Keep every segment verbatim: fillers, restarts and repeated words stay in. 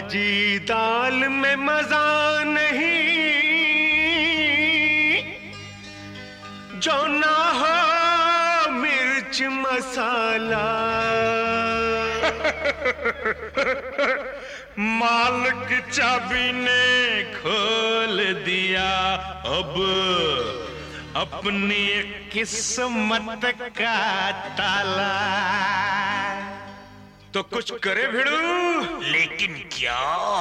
जी दाल में मजा नहीं जो ना हो मिर्च मसाला। मालिक चाबी ने खोल दिया अब अपनी किस्मत का ताला। तो कुछ करे भिड़ू, लेकिन क्या?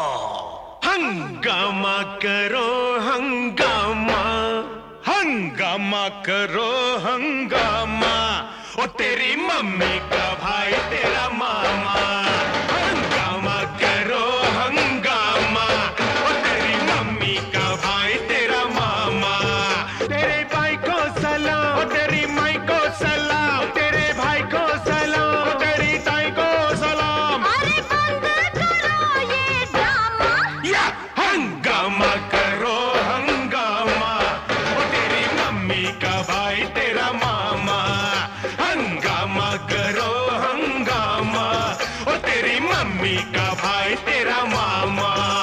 हंगामा करो हंगामा, हंगामा करो हंगामा। ओ तेरी मम्मी का भाई तेरा मामा। हंगामा करो हंगामा, ओ तेरी मम्मी का भाई तेरा मामा। तेरे भाई को सलाम, ओ तेरी माई को सलाम, तेरे भाई को सलाम, ओ तेरी ताई को सलाम। अरे बंद करो ये ड्रामा, या हंगामा करो हंगामा, ओ तेरी मम्मी का भाई तेरा मामा। हंगामा करो हंगामा, ओ तेरी मम्मी का भाई तेरा मामा।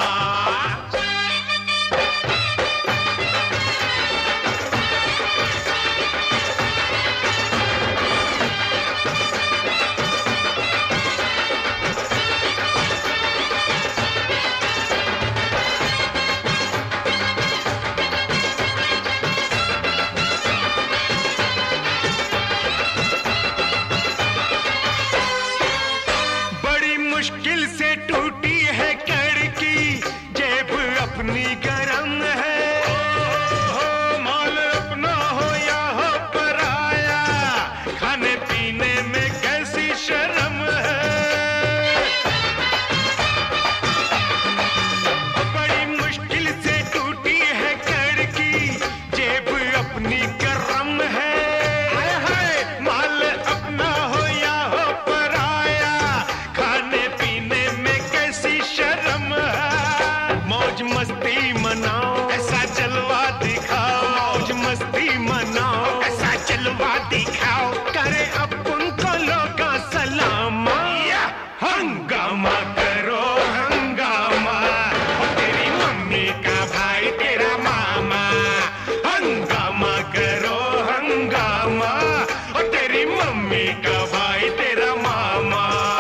मुश्किल से टूटी है कड़की, जेब अपनी गरम है। हो माल अपना हो या हो पराया, खाने पीने में कैसी शर्म है। बड़ी मुश्किल से टूटी है कड़की, जेब अपनी गरम है। हाय हाय माल अपना हो या हो पराया, खाने पीने में कैसी शर्म है। मौज मस्ती मनाओ, ऐसा जलवा दिखाओ। मौज मस्ती मनाओ, ऐसा जलवा दिखाओ। करे अपन को लोग सलाम। हंगामा करो हंगामा, ओ तेरी मम्मी का भाई तेरा मामा। हंगामा करो हंगामा, ओ तेरी मम्मी का भाई तेरा मामा।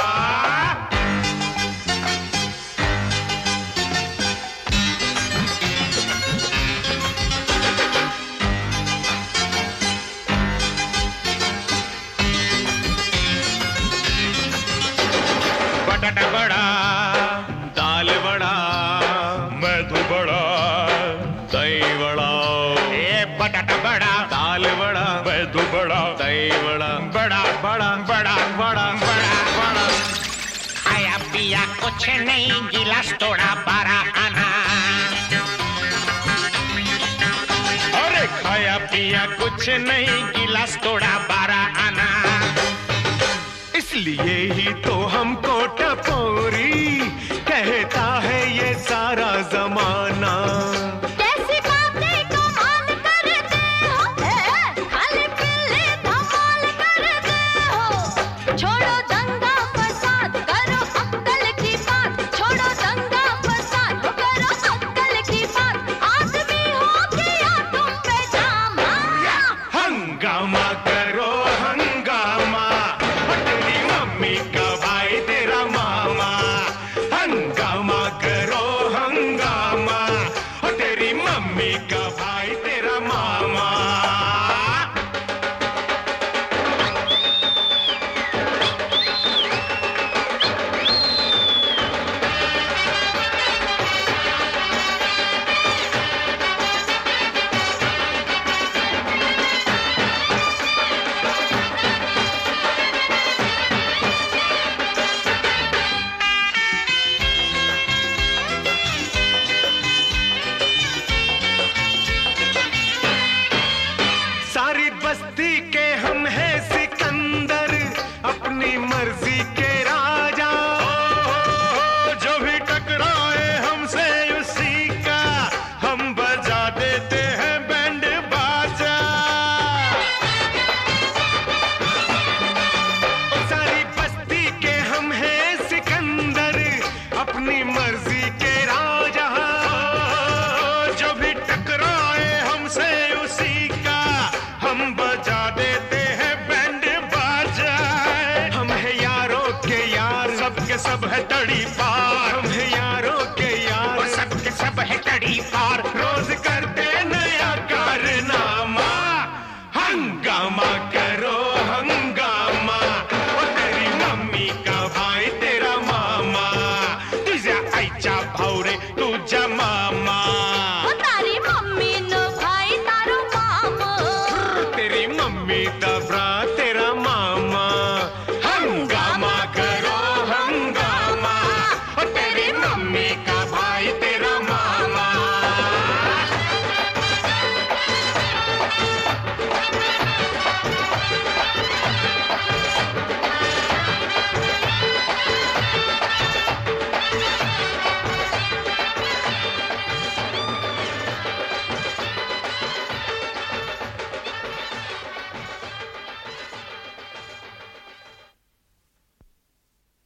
बटाटा बड़ा, दाल बड़ा, मैदू बड़ा, दही बड़ा। ए बटाटा बड़ा, दाल बड़ा, मैदू बड़ा, दही बड़ा, बड़ा बड़ा बड़ा बड़ा बड़ा बड़ा। खाया पिया कुछ नहीं, गिलास तोड़ा बारह आना। अरे खाया पिया कुछ नहीं, गिलास तोड़ा बारह आना। इसलिए